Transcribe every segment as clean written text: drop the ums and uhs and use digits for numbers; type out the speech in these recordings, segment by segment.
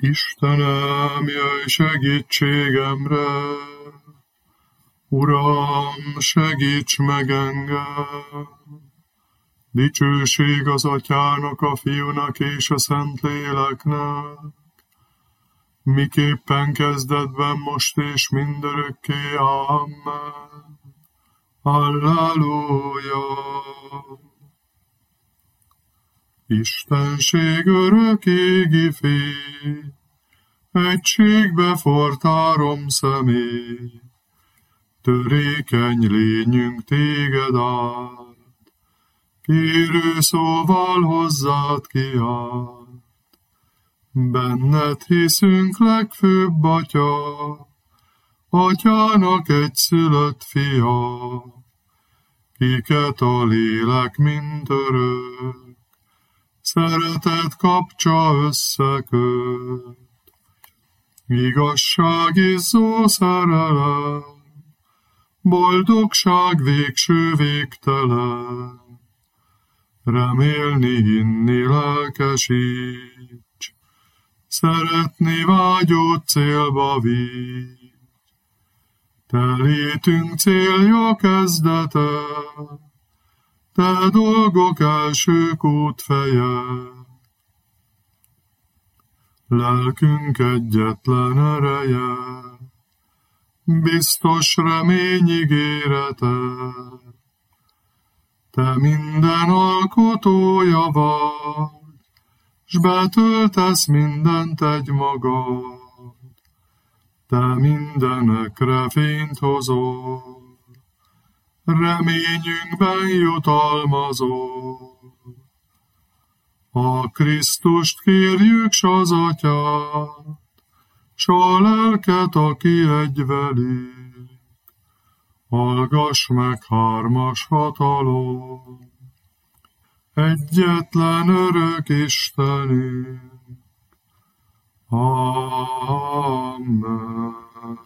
Istenem, jöjj segítségemre, Uram, segíts meg engem! Dicsőség az Atyának, a Fiúnak és a Szentléleknek, miképpen kezdetben, most és mindörökké. Amen. Halleluja! Istenség örök égi fény, egységbe fortárom személy, törékeny lényünk téged át, kérő szóval hozzád kiált. Benned hiszünk, legfőbb Atya, Atyának egyszülött fia, kiket a lélek mint örök szeretet kapcsa összeköt. Igazságizzó szerelem, boldogság végső végtelen, remélni, hinni, lelkesíts, szeretni vágyott célba vigy. Te létünk célja kezdete, te dolgok elsők útfeje. Lelkünk egyetlen ereje, biztos remény ígérete. Te minden alkotója vagy, s betöltesz mindent egymagad. Te mindenekre fényt hozol, reményünkben jutalmazol. A Krisztust kérjük, s az Atyát, s a lelket, aki egy velük. Hallgass meg, hármas hatalom, egyetlen örök Istenünk. Amen.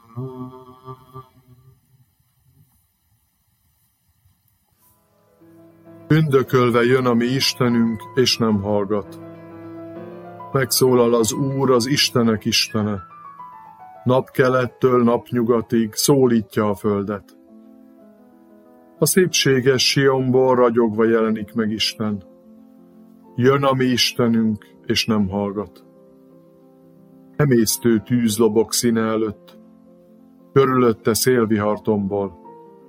Ündökölve jön a mi Istenünk, és nem hallgat. Megszólal az Úr, az Istenek Istene. Napkelettől napnyugatig szólítja a földet. A szépséges Sionból ragyogva jelenik meg Isten. Jön a mi Istenünk, és nem hallgat. Emésztő tűz lobog színe előtt, körülötte szélvihar tombol.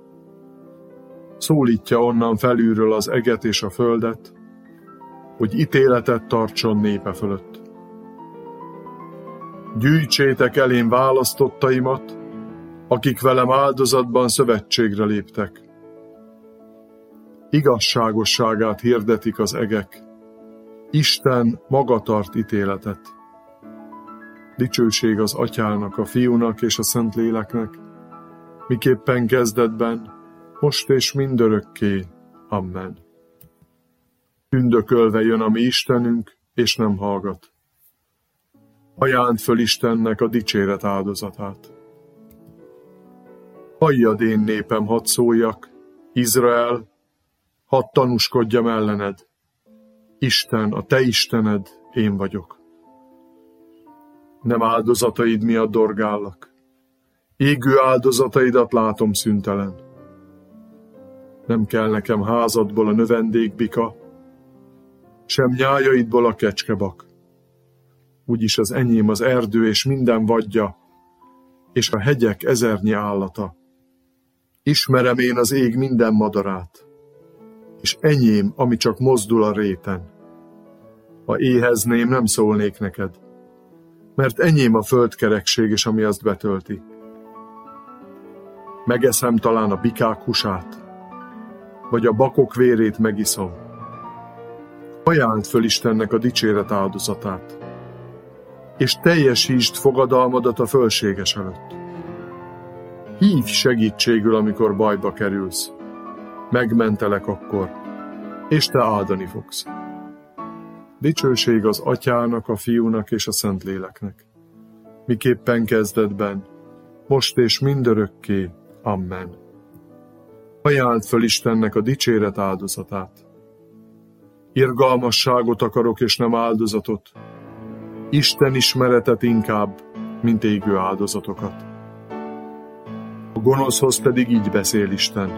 Szólítja onnan felülről az eget és a földet, hogy ítéletet tartson népe fölött. Gyűjtsétek elém választottaimat, akik velem áldozatban szövetségre léptek. Igazságosságát hirdetik az egek, Isten maga tart ítéletet. Dicsőség az Atyának, a Fiúnak és a Szentléleknek, miképpen kezdetben, most és mindörökké. Amen. Ündökölve jön a mi Istenünk, és nem hallgat. Ajánd föl Istennek a dicséret áldozatát. Halljad, én népem, hadd szóljak, Izrael, hadd tanúskodjam ellened. Isten, a te Istened, én vagyok. Nem áldozataid miatt dorgállak. Égő áldozataidat látom szüntelen. Nem kell nekem házadból a növendékbika, sem nyájaidból a kecskebak. Úgyis az enyém az erdő és minden vadja, és a hegyek ezernyi állata. Ismerem én az ég minden madarát, és enyém, ami csak mozdul a réten. Ha éhezném, nem szólnék neked, mert enyém a földkerekség, és ami azt betölti. Megeszem talán a bikák húsát, vagy a bakok vérét megiszom. Ajánd föl Istennek a dicséret áldozatát, és teljesítsd fogadalmadat a fölséges előtt. Hívj segítségül, amikor bajba kerülsz. Megmentelek akkor, és te áldani fogsz. Dicsőség az Atyának, a Fiúnak és a Szentléleknek, miképpen kezdetben, most és mindörökké. Amen. Ajáld föl Istennek a dicséret áldozatát. Irgalmasságot akarok, és nem áldozatot, Isten ismeretet inkább, mint égő áldozatokat. A gonoszhoz pedig így beszél Isten: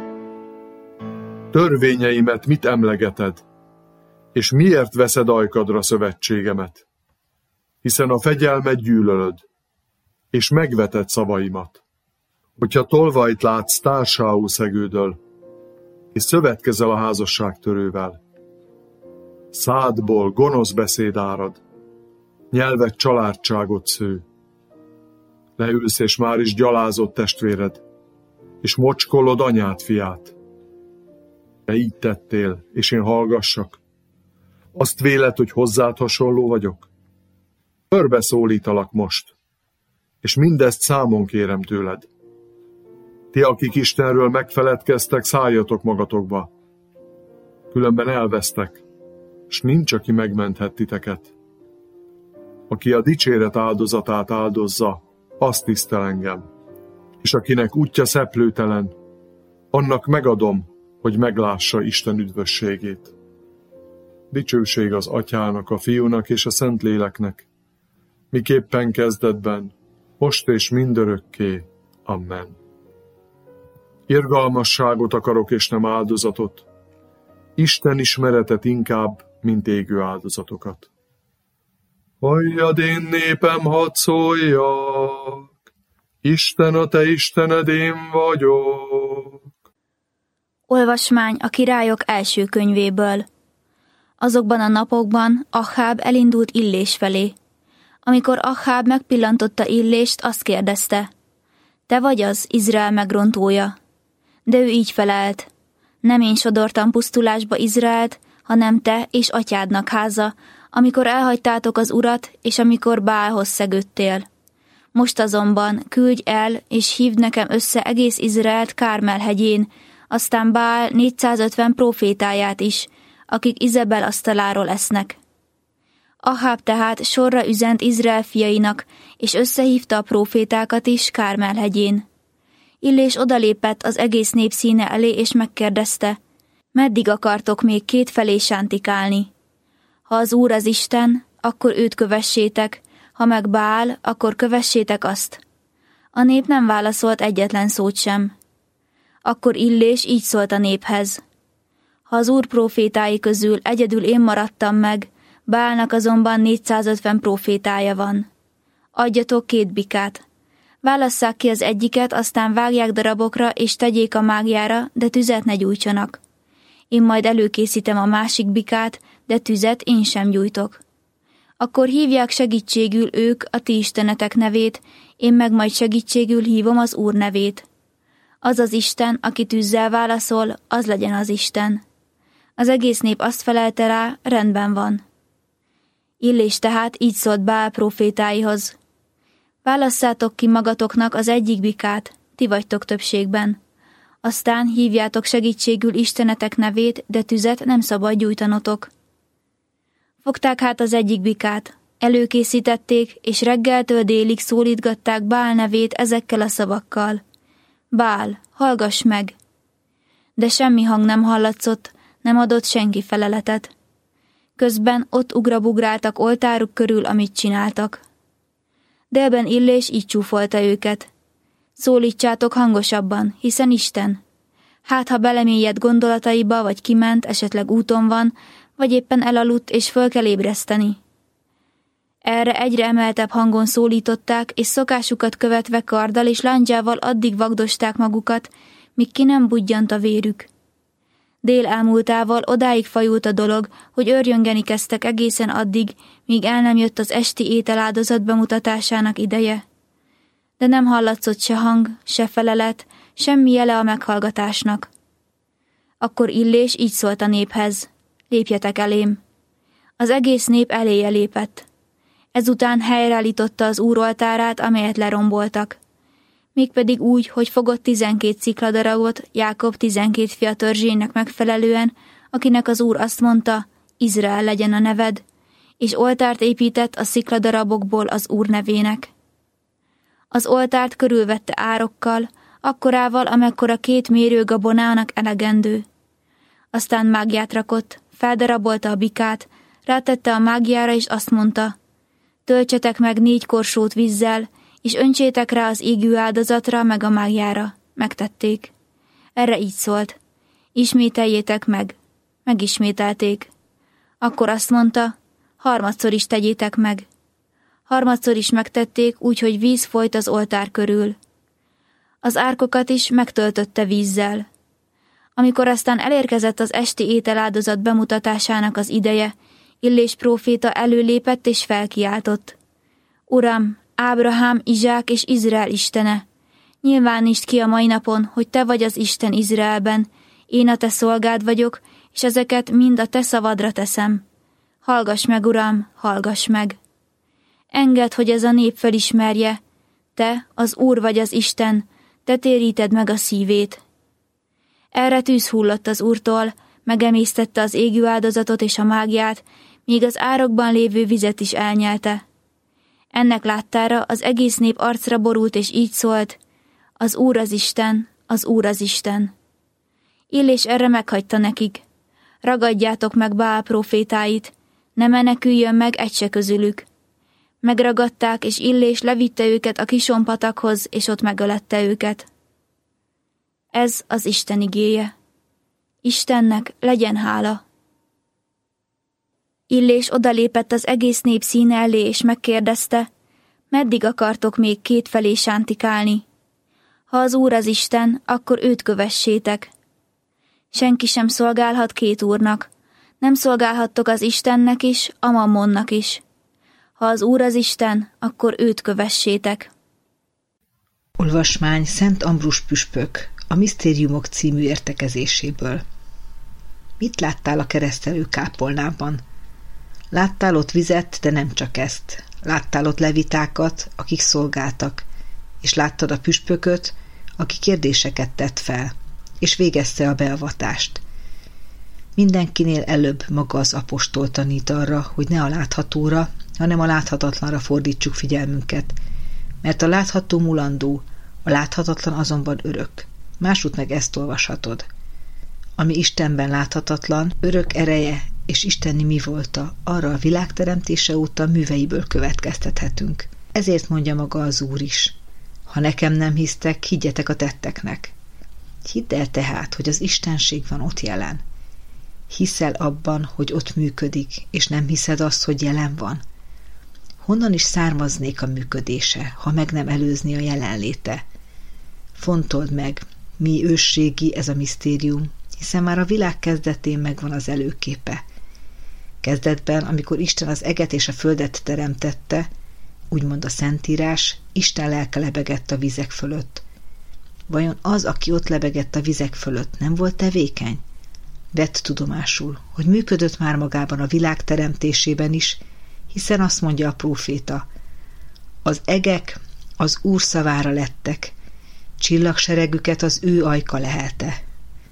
törvényeimet mit emlegeted, és miért veszed ajkadra szövetségemet? Hiszen a fegyelmet gyűlölöd, és megveted szavaimat. Hogyha tolvajt látsz társául szegődöl, és szövetkezel a házasságtörővel, szádból gonosz beszéd árad, nyelved családságot sző. Leülsz, és már is gyalázott testvéred, és mocskolod anyád fiát. Te így tettél, és én hallgassak? Azt véled, hogy hozzád hasonló vagyok? Körbeszólítalak most, és mindezt számon kérem tőled. Ti, akik Istenről megfeledkeztek, szálljatok magatokba. Különben elvesztek, s nincs, aki megmenthet titeket. Aki a dicséret áldozatát áldozza, azt tisztel engem, és akinek útja szeplőtelen, annak megadom, hogy meglássa Isten üdvösségét. Dicsőség az Atyának, a Fiúnak és a Szentléleknek, miképpen kezdetben, most és mindörökké. Amen. Irgalmasságot akarok, és nem áldozatot, Isten ismeretet inkább, mint égő áldozatokat. Halljad, én népem, hadd szóljak, Isten, a te Istened, én vagyok. Olvasmány a Királyok első könyvéből. Azokban a napokban Aháb elindult Illés felé. Amikor Aháb megpillantotta Illést, azt kérdezte: te vagy az, Izrael megrontója? De ő így felelt: nem én sodortam pusztulásba Izraelt, hanem te és atyádnak háza, amikor elhagytátok az Urat, és amikor Bálhoz szegődtél. Most azonban küldj el, és hívd nekem össze egész Izraelt Kármel hegyén, aztán Bál 450 prófétáját is, akik Izebel asztaláról esznek. Aháb tehát sorra üzent Izrael fiainak, és összehívta a prófétákat is Kármel hegyén. Illés odalépett az egész nép színe elé, és megkérdezte: meddig akartok még kétfelé sántikálni? Ha az Úr az Isten, akkor őt kövessétek, ha meg Bál, akkor kövessétek azt. A nép nem válaszolt egyetlen szót sem. Akkor Illés így szólt a néphez: ha az Úr prófétái közül egyedül én maradtam meg, Bálnak azonban 450 prófétája van. Adjatok 2 bikát. Válasszák ki az egyiket, aztán vágják darabokra, és tegyék a mágjára, de tüzet ne gyújtsanak. Én majd előkészítem a másik bikát, de tüzet én sem gyújtok. Akkor hívják segítségül ők a ti istenetek nevét, én meg majd segítségül hívom az Úr nevét. Az az Isten, aki tűzzel válaszol, az legyen az Isten. Az egész nép azt felelte rá: rendben van. Illés tehát így szólt Bál prófétáihoz: válasszátok ki magatoknak az egyik bikát, ti vagytok többségben. Aztán hívjátok segítségül istenetek nevét, de tüzet nem szabad gyújtanotok. Fogták hát az egyik bikát, előkészítették, és reggeltől délig szólítgatták Bál nevét ezekkel a szavakkal: Bál, hallgass meg! De semmi hang nem hallatszott, nem adott senki feleletet. Közben ott ugrabugráltak oltáruk körül, amit csináltak. Délben Illés így csúfolta őket: szólítsátok hangosabban, hiszen Isten. Hát, ha belemélyed gondolataiba, vagy kiment, esetleg úton van, vagy éppen elaludt, és föl kell ébreszteni. Erre egyre emeltebb hangon szólították, és szokásukat követve karddal és lándzsával addig vagdosták magukat, míg ki nem budjant a vérük. Dél elmúltával odáig fajult a dolog, hogy őrjöngeni kezdtek egészen addig, míg el nem jött az esti ételáldozat bemutatásának ideje. De nem hallatszott se hang, se felelet, semmi jele a meghallgatásnak. Akkor Illés így szólt a néphez: lépjetek elém. Az egész nép eléje lépett. Ezután helyreállította az Úr oltárát, amelyet leromboltak. Mégpedig úgy, hogy fogott 12 szikladarabot Jákob 12 fia törzsének megfelelően, akinek az Úr azt mondta: Izrael legyen a neved, és oltárt épített a szikladarabokból az Úr nevének. Az oltárt körülvette árokkal, akkorával, amekkora 2 mérőgabonának elegendő. Aztán mágját rakott, feldarabolta a bikát, rátette a mágjára, és azt mondta: Töltsetek meg 4 korsót vízzel, és öntsétek rá az égő áldozatra meg a mágjára. Megtették. Erre így szólt: ismételjétek meg. Megismételték. Akkor azt mondta: harmadszor is tegyétek meg. Harmadszor is megtették, úgyhogy víz folyt az oltár körül. Az árkokat is megtöltötte vízzel. Amikor aztán elérkezett az esti ételáldozat bemutatásának az ideje, Illés próféta előlépett és felkiáltott: Uram, Ábrahám, Izsák és Izrael istene! Nyilvánítsd ki a mai napon, hogy te vagy az Isten Izraelben, én a te szolgád vagyok, és ezeket mind a te szavadra teszem. Hallgass meg, Uram, hallgass meg! Engedd, hogy ez a nép felismerje, te, az Úr vagy az Isten, te téríted meg a szívét. Erre tűz hullott az Úrtól, megemésztette az égő áldozatot és a mágját, míg az árokban lévő vizet is elnyelte. Ennek láttára az egész nép arcra borult, és így szólt: az Úr az Isten, az Úr az Isten. Illés erre meghagyta nekik: ragadjátok meg Baál prófétáit, ne meneküljön meg egy se közülük. Megragadták, és Illés levitte őket a Kison patakhoz, és ott megölette őket. Ez az Isten igéje. Istennek legyen hála. Illés odalépett az egész nép színe elé, és megkérdezte: meddig akartok még kétfelé sántikálni? Ha az Úr az Isten, akkor őt kövessétek. Senki sem szolgálhat 2 úrnak. Nem szolgálhattok az Istennek is, a Mammonnak is. Ha az Úr az Isten, akkor őt kövessétek. Olvasmány Szent Ambrus püspök a Misztériumok című értekezéséből. Mit láttál a keresztelő kápolnában? Láttál ott vizet, de nem csak ezt. Láttál ott levitákat, akik szolgáltak, és láttad a püspököt, aki kérdéseket tett fel, és végezte a beavatást. Mindenkinél előbb maga az apostol tanít arra, hogy ne a láthatóra, hanem a láthatatlanra fordítsuk figyelmünket, mert a látható mulandó, a láthatatlan azonban örök. Másút meg ezt olvashatod: ami Istenben láthatatlan, örök ereje és isteni mi volta, arra a világ teremtése óta műveiből következtethetünk. Ezért mondja maga az Úr is: ha nekem nem hisztek, higgyetek a tetteknek. Hidd el tehát, hogy az istenség van ott jelen. Hiszel abban, hogy ott működik, és nem hiszed azt, hogy jelen van? Honnan is származnék a működése, ha meg nem előzni a jelenléte? Fontold meg, mi ősségi ez a misztérium, hiszen már a világ kezdetén megvan az előképe. Kezdetben, amikor Isten az eget és a földet teremtette, úgymond a Szentírás, Isten lelke lebegett a vizek fölött. Vajon az, aki ott lebegett a vizek fölött, nem volt tevékeny? Vedd tudomásul, hogy működött már magában a világ teremtésében is, hiszen azt mondja a próféta: az egek az Úr szavára lettek, csillagseregüket az ő ajka lehelte.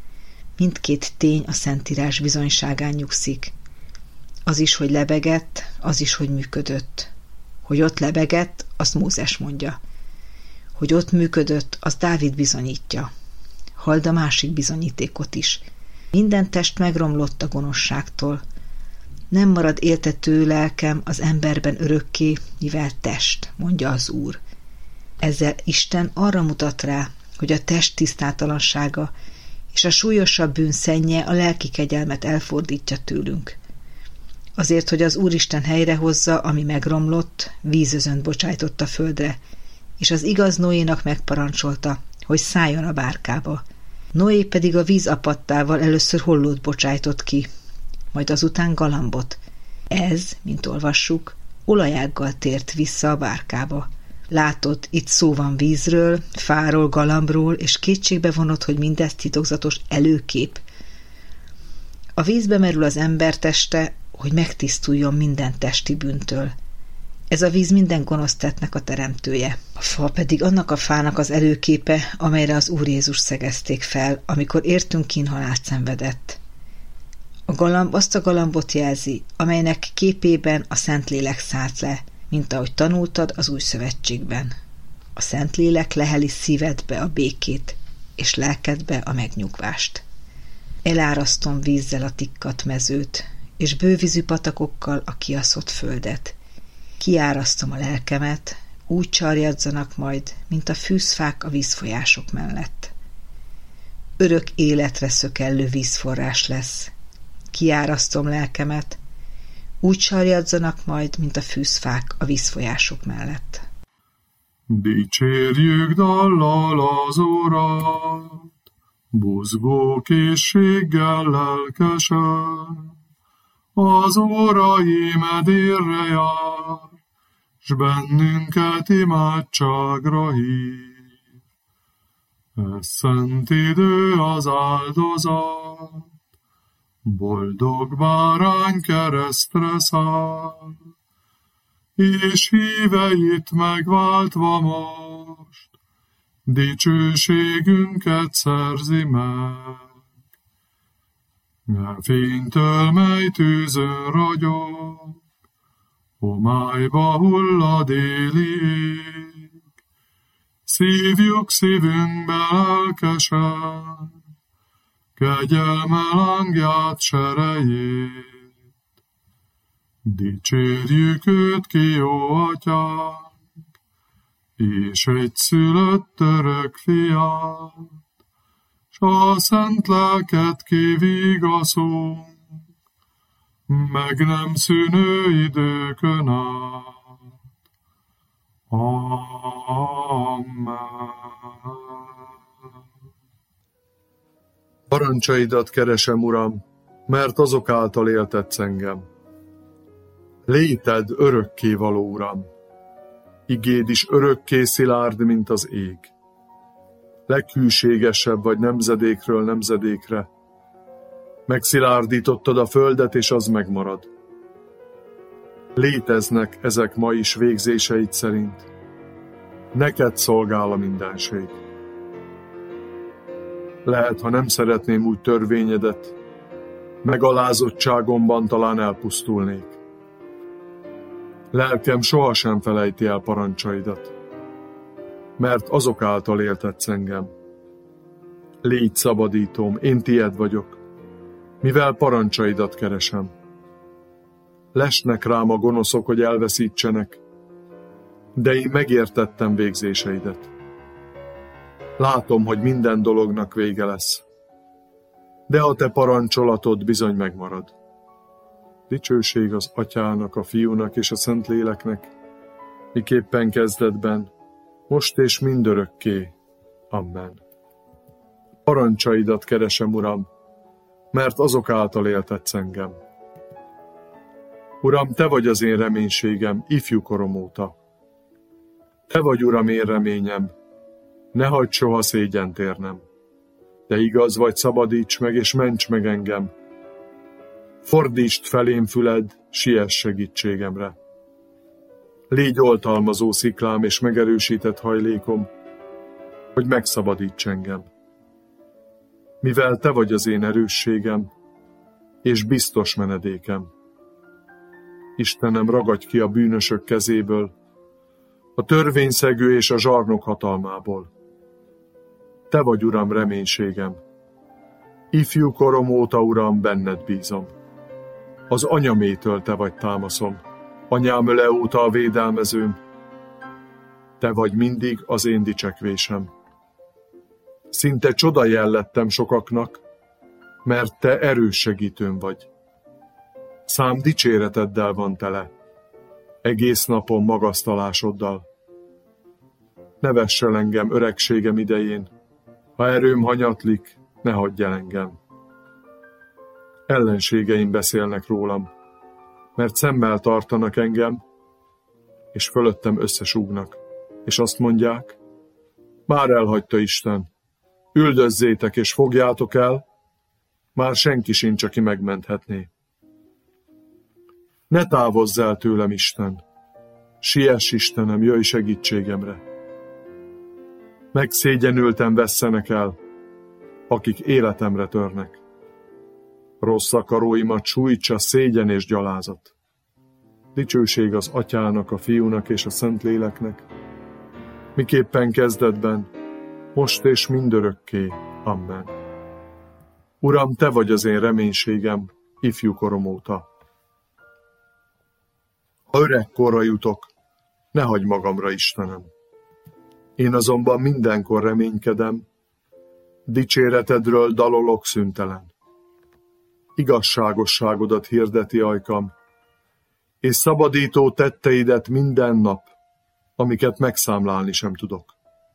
Mindkét tény a Szentírás bizonyságán nyugszik. Az is, hogy lebegett, az is, hogy működött. Hogy ott lebegett, azt Mózes mondja. Hogy ott működött, azt Dávid bizonyítja. Halld a másik bizonyítékot is. Minden test megromlott a gonoszságtól. Nem marad éltető lelkem az emberben örökké, mivel test, mondja az Úr. Ezzel Isten arra mutat rá, hogy a test tisztátalansága és a súlyosabb bűn szennye a lelki kegyelmet elfordítja tőlünk. Azért, hogy az Úristen helyrehozza, ami megromlott, vízözönt bocsájtott a földre, és az igaz Noénak megparancsolta, hogy szálljon a bárkába. Noé pedig a víz apattával először hollót bocsájtott ki, majd azután galambot. Ez, mint olvassuk, olajággal tért vissza a bárkába. Látod, itt szó van vízről, fáról, galambról, és kétségbe vonod, hogy mindez titokzatos előkép. A vízbe merül az ember teste, hogy megtisztuljon minden testi bűntől. Ez a víz minden gonosz tettnek a teremtője. A fa pedig annak a fának az előképe, amelyre az Úr Jézus szegezték fel, amikor értünk kínhalált szenvedett. A galamb azt a galambot jelzi, amelynek képében a Szentlélek szállt le, mint ahogy tanultad az Új Szövetségben. A Szentlélek leheli szívedbe a békét, és lelkedbe a megnyugvást. Elárasztom vízzel a tikkat mezőt, és bővízű patakokkal a kiaszott földet. Kiárasztom a lelkemet, úgy csarjadzanak majd, mint a fűzfák a vízfolyások mellett. Örök életre szökellő vízforrás lesz. Kiárasztom lelkemet, úgy sarjadzanak majd, mint a fűzfák a vízfolyások mellett. Dicsérjük dallal az Urat, buzgó készséggel lelkesen. Az Urai medérre jár, s bennünket imádságra hív. Ez szent idő az áldozat, boldog bárány keresztre száll, és híveit megváltva most, dicsőségünket szerzi meg. E fénytől, mely tűzön ragyog, homályba hull a déli ég, szívjuk szívünkbe lelkesen, kegyelme lángját serejét. Dicsérjük őt ki, jó atyánk, és egyszülött örök fiát, s a szent lelket kivigaszunk, meg nem szűnő időkön át. Amen. Parancsaidat keresem, Uram, mert azok által éltetsz engem. Léted örökkévaló, Uram, igéd is örökké szilárd, mint az ég. Leghűségesebb vagy nemzedékről nemzedékre. Megszilárdítottad a földet, és az megmarad. Léteznek ezek ma is végzéseid szerint. Neked szolgál a mindenség. Lehet, ha nem szeretném úgy törvényedet, megalázottságomban talán elpusztulnék. Lelkem sohasem felejti el parancsaidat, mert azok által éltetsz engem. Légy szabadítóm, én tied vagyok, mivel parancsaidat keresem. Lesnek rám a gonoszok, hogy elveszítsenek, de én megértettem végzéseidet. Látom, hogy minden dolognak vége lesz, de a te parancsolatod bizony megmarad. Dicsőség az Atyának, a Fiúnak és a Szentléleknek, miképpen kezdetben, most és mindörökké. Amen. Parancsaidat keresem, Uram, mert azok által éltetsz engem. Uram, te vagy az én reménységem ifjú korom óta. Te vagy, Uram, én reményem, ne hagyd soha szégyent érnem. De igaz vagy, szabadíts meg és ments meg engem. Fordítsd felém füled, siess segítségemre. Légy oltalmazó sziklám és megerősített hajlékom, hogy megszabadíts engem. Mivel te vagy az én erősségem, és biztos menedékem. Istenem, ragadj ki a bűnösök kezéből, a törvényszegő és a zsarnok hatalmából. Te vagy, Uram, reménységem. Ifjú korom óta, Uram, benned bízom. Az anyamétől te vagy támaszom, anyám öle óta a védelmezőm. Te vagy mindig az én dicsekvésem. Szinte csodajel lettem sokaknak, mert te erős segítőm vagy. Szám dicséreteddel van tele, egész napon magasztalásoddal. Ne vess el engem öregségem idején, ha erőm hanyatlik, ne hagyj el engem. Ellenségeim beszélnek rólam, mert szemmel tartanak engem, és fölöttem összesúgnak, és azt mondják, már elhagyta Isten, üldözzétek és fogjátok el, már senki sincs, aki megmenthetné. Ne távozz el tőlem, Isten, siess, Istenem, jöjj segítségemre. Megszégyenülten vesszenek el, akik életemre törnek. Rossz akaróimat sújtsa szégyen és gyalázat. Dicsőség az Atyának, a Fiúnak és a Szentléleknek, miképpen kezdetben, most és mindörökké. Amen. Uram, te vagy az én reménységem, ifjú korom óta. Ha öregkorra jutok, ne hagyj magamra, Istenem. Én azonban mindenkor reménykedem, dicséretedről dalolok szüntelen. Igazságosságodat hirdeti ajkam, és szabadító tetteidet minden nap, amiket megszámlálni sem tudok.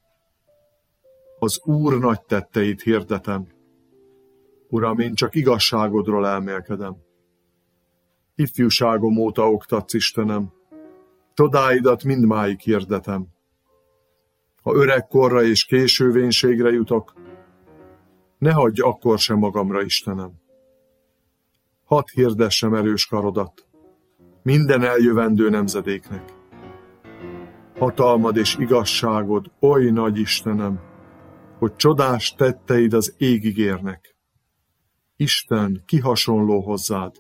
Az Úr nagy tetteit hirdetem. Uram, én csak igazságodról elmélkedem. Ifjúságom óta oktatsz, Istenem, csodáidat mindmáig hirdetem. Ha öregkorra és késővénységre jutok, ne hagyj akkor sem magamra, Istenem. Hadd hirdessem erős karodat minden eljövendő nemzedéknek. Hatalmad és igazságod oly nagy, Istenem, hogy csodás tetteid az égig érnek. Isten, ki hasonló hozzád?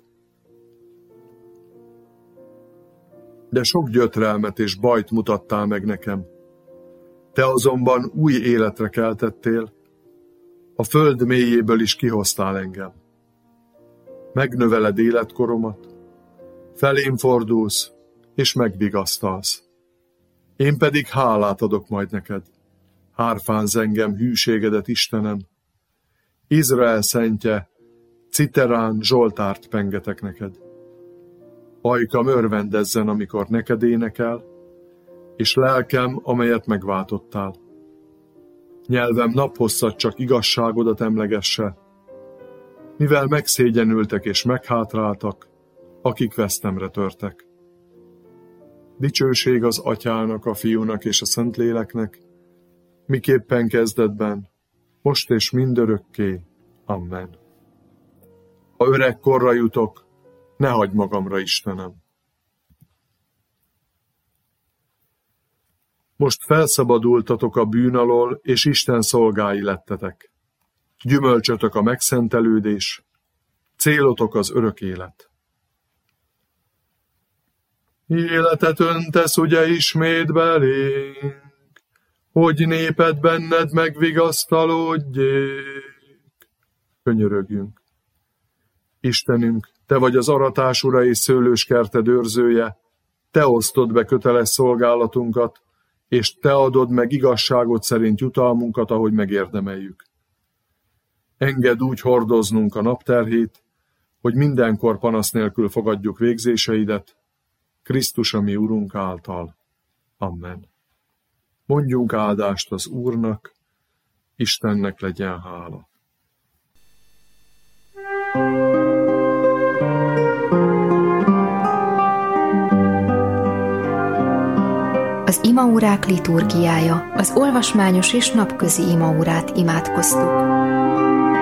De sok gyötrelmet és bajt mutattál meg nekem. Te azonban új életre keltettél, a föld mélyéből is kihoztál engem. Megnöveled életkoromat, felém fordulsz, és megvigasztalsz. Én pedig hálát adok majd neked. Hárfánz engem hűségedet, Istenem. Izrael szentje, citerán zsoltárt pengetek neked. Ajkam örvendezzen, amikor neked énekel, és lelkem, amelyet megváltottál. Nyelvem naphosszat csak igazságodat emlegesse, mivel megszégyenültek és meghátráltak, akik vesztemre törtek. Dicsőség az Atyának, a Fiúnak és a Szentléleknek, miképpen kezdetben, most és mindörökké. Amen. Ha öregkorra jutok, ne hagyj magamra, Istenem. Most felszabadultatok a bűn alól, és Isten szolgái lettetek. Gyümölcsötök a megszentelődés, célotok az örök élet. Életet öntesz ugye ismét belénk, hogy néped benned megvigasztalódjék. Könyörögjünk. Istenünk, te vagy az aratás ura és szőlőskerted őrzője, te osztod be köteles szolgálatunkat, és te adod meg igazságod szerint jutalmunkat, ahogy megérdemeljük. Engedd úgy hordoznunk a napterhét, hogy mindenkor panasz nélkül fogadjuk végzéseidet, Krisztus a mi Urunk által. Amen. Mondjunk áldást az Úrnak, Istennek legyen hála. Az imaórák liturgiája, az olvasmányos és napközi imaórát imádkoztuk.